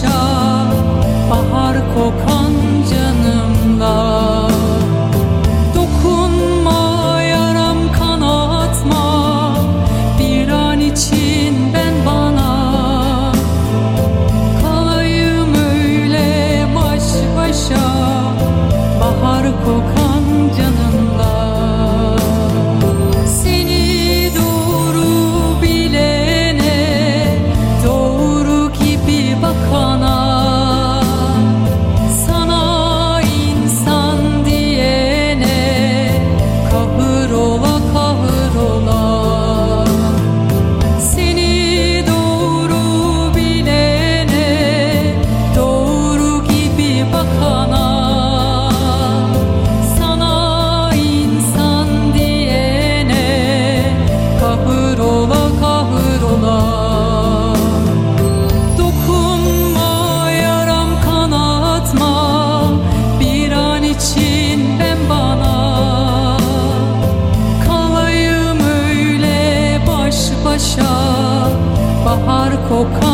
başa bahar kokan canımla. Dokunma yaram kanatma bir an için ben bana. Kalayım öyle baş başa bahar kokan canımla. Seni doğru bilene, doğru gibi bakana, sana insan diyene kahrola kahrola. Seni doğru bilene, doğru gibi bakana, kahrola kahrola. Dokunma yaram kanatma bir an için ben bana. Kalayım öyle baş başa bahar kokan